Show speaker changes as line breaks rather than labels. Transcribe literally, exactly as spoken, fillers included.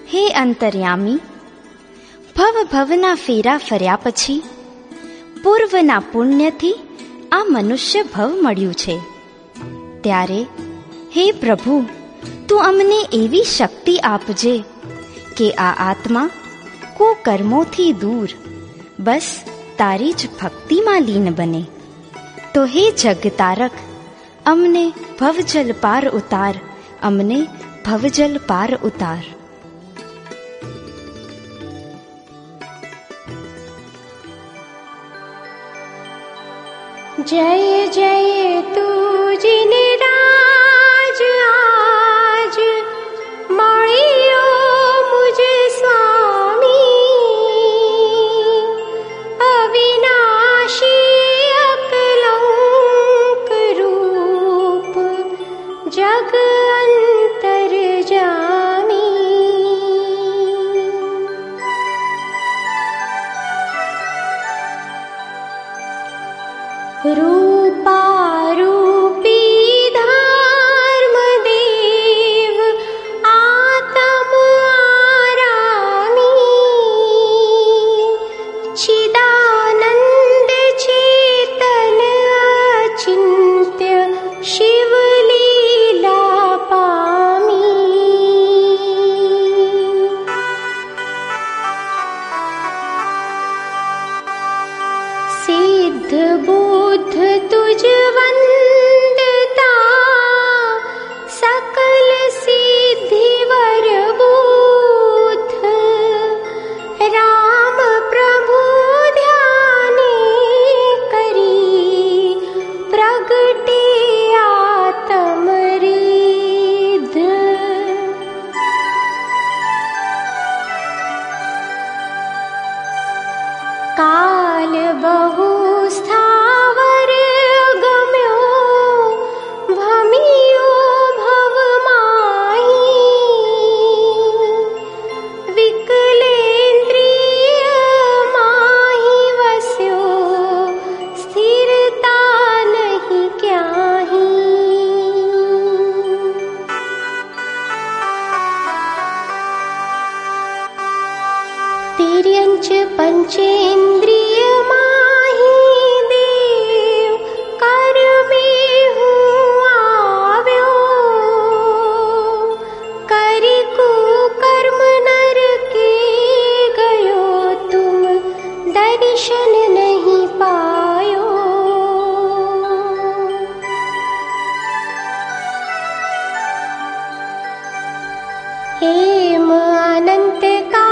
હે અંતર્યામી, ભવ ભવના ફેરા ફર્યા પછી પૂર્વના પુણ્યથી આ મનુષ્ય ભવ મળ્યું છે. ત્યારે હે પ્રભુ, તું અમને એવી શક્તિ આપજે કે આ આત્મા કુકર્મોથી દૂર બસ તારી જ ભક્તિમાં લીન બને. તો હે જગતારક, અમને ભવજલ પાર ઉતાર, અમને ભવજલ પાર ઉતાર.
જય જય તુજને રાજ આજ મળ્યો મુજ સ્વામી, અવિનાશી અકલંક રૂપ જગ અંતર જામી. રૂપારૂપી ધર્મદેવ આતમ આરામી, ચિદાનંદ ચેતન અચિંત્ય શિવલીલા પામી. સિદ્ધ બુદ્ધ તુજ વંદતા, સકલ સિદ્ધિ વર બુદ્ધ, રામ પ્રભુ ધ્યાને કરી પ્રગટે આતમ રીધ. કાલ બહુ સ્થાવર ગમ્યો, ભમ્યો ભવમાહી, વિકલેન્દ્રિય માહી વસ્યો, સ્થિરતા નહીં ક્યાહી. તિર્યંચ પંચેન્દ્રિય માહી દેવ, કર્મે હું આવ્યો, કરી કુકર્મ નરકે ગયો, તુમ દર્શન નહીં પાયો. હેમ અનંત કા